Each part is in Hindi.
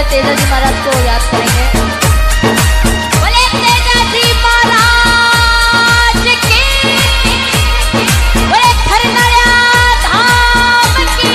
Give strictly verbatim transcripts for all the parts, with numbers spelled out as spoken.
में तेजा जी महाराज को याद करेंगे। बोले तेजा जी महाराज की, बोले खरनाया धाम की।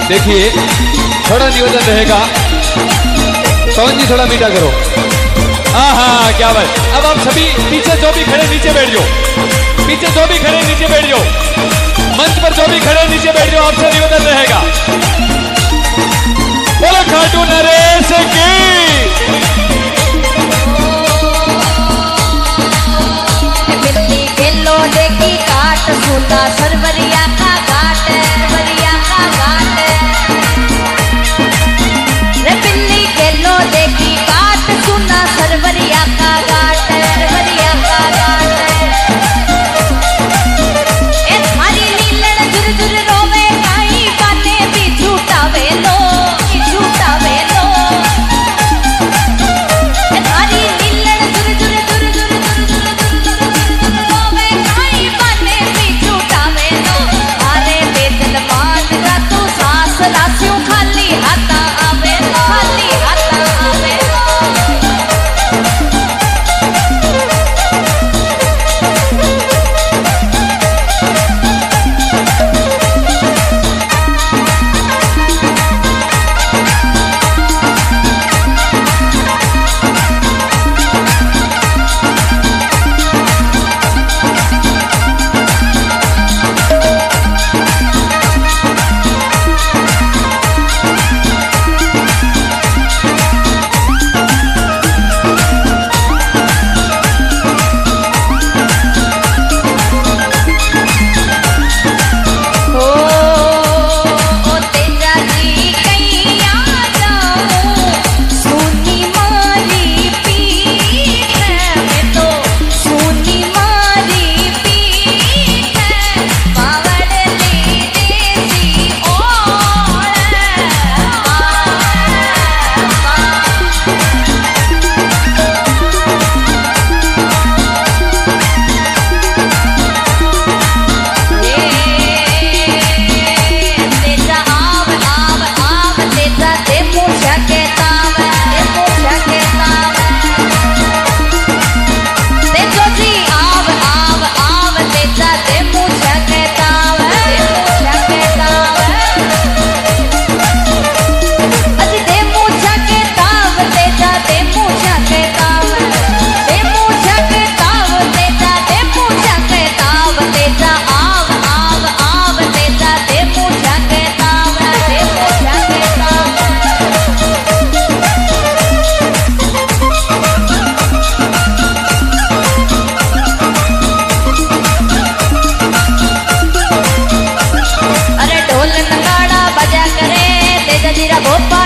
देखिए थोड़ा निवेदन रहेगा, पवन जी थोड़ा मीठा करो। हाँ हाँ क्या बात। अब आप सभी पीछे जो भी खड़े नीचे बैठ जाओ, पीछे जो भी खड़े नीचे बैठ जाओ, मंच पर जो भी खड़े नीचे बैठ जाओ, आपसे निवेदन रहेगा। बोलो खाटू नरेश की। बिल्ली खेलो देखी काट, सुना सरवरिया का घाट, सरवरिया का घाट। रे बिल्ली खेलो देखी काट, सुना सरवरिया का घाट, सरवरिया का घाट। ए थारी नीलड़ झुर झुर रोवे, काई बाने भी झूठावे लो, झूठावे लो। ए थारी नीलड़ झुर झुर झुर झुर झुर झुर रोवे, काई बाने भी झूठावे लो। अरे बेदल मान रा तू सास रास्यों खाली हाथा आवे, खाली हाथा आवे। अरे ढोल नगाड़ा बजा करे, तेजा जीरा भोपा